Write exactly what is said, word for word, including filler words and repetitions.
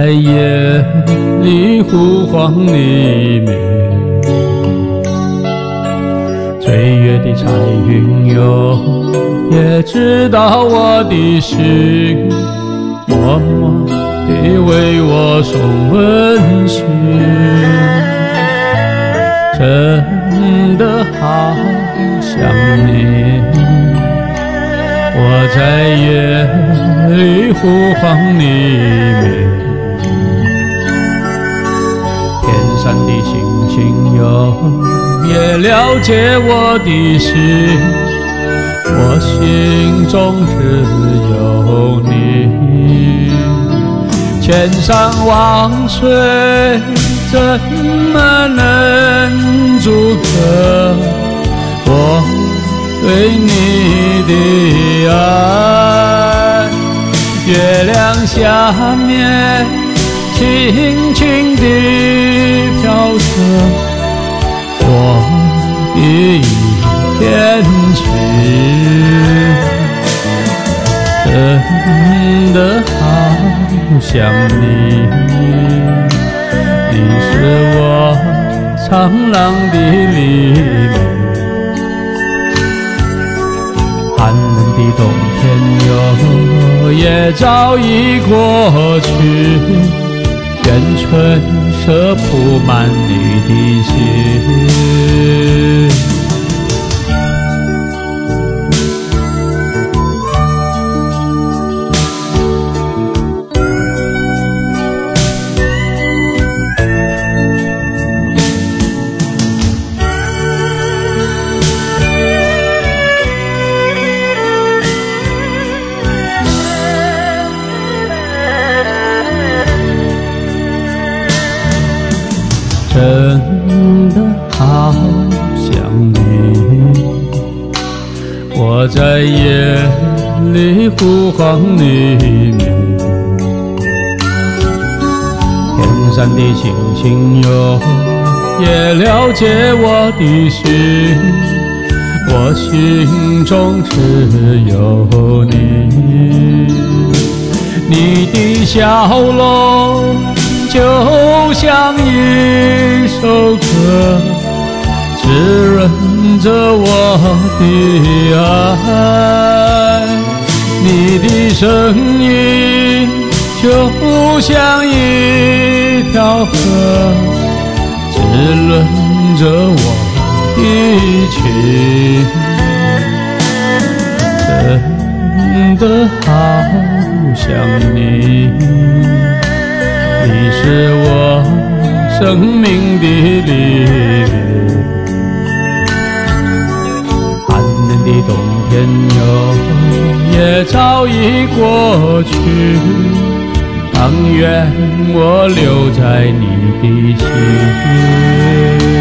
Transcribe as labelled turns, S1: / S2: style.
S1: 在夜里呼唤黎明，岁月的彩云哟，也知道我的心，默默地为我送温馨。真的好想你，我在夜里呼唤黎明。天上的星星哟，也了解我的心，我心中只有你。千山万水怎么能阻隔我对你的爱？月亮下面轻轻地飘着我的一片情，真的好想你，你是我苍狼的黎明。寒冷的冬天哟，也早已过去，愿春色铺满你的心。真的好想你，我在夜里呼唤黎明。天上的星星哟，也了解我的心，我心中只有你。你的笑容就像一首歌，滋润着我的爱。你的声音就像一条河，滋润着我的情。真的好想你，你是我生命的黎明。寒冷的冬天哟，也早已过去，但愿我留在你的心。